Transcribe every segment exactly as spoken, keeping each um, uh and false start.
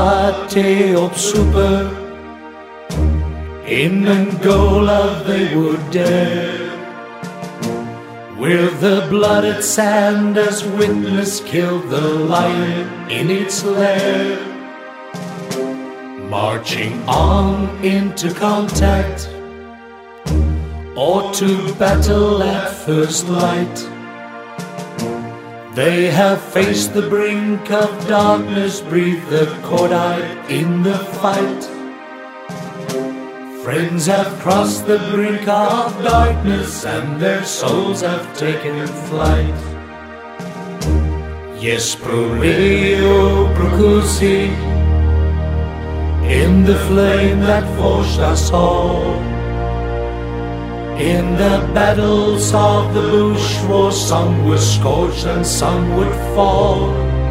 party op super. In Angola they would dare, where the blooded Sanders witness killed the lion in its lair. Marching on into contact, or to battle at first light, they have faced the brink of darkness, breathed the cordite in the fight. Friends have crossed the brink of darkness, and their souls have taken flight. Yes, pro Leo, pro Cusi, in the flame that forged us all. In the battles of the bush war, some were scorched and some would fall.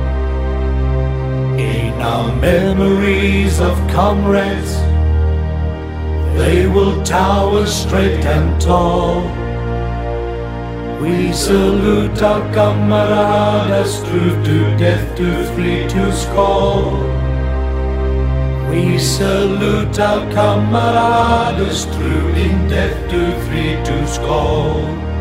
In our memories of comrades, they will tower straight and tall. We salute our camaradas, true to death, to three two's call. We salute our camaradas, true in death, to three two's call.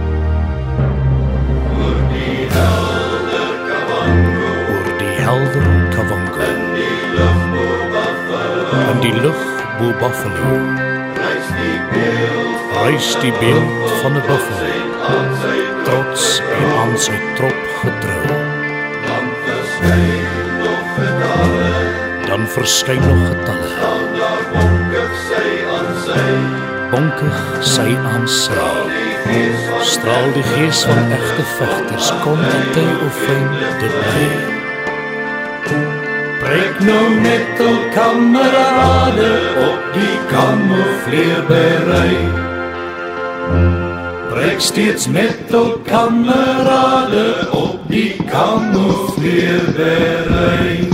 Oor die helder Kavango, oor die helder Kavango, in die lucht bo Buffalo, in die lucht bo Buffalo, reis die beeld, reis die beeld van 'n buffalo, trots en aan sy trop getrou. Dan verskyn nog getalle, dan verskyn nog getalle, staan daar bonkig sy aan sy, bonkig sy aan sy, straal die gees van echte vechters, kom dat hy oefein dit bly. Breek nou met al kamerade op die kamoufleerberei. Breek steeds met al kamerade op die kamoufleerberei.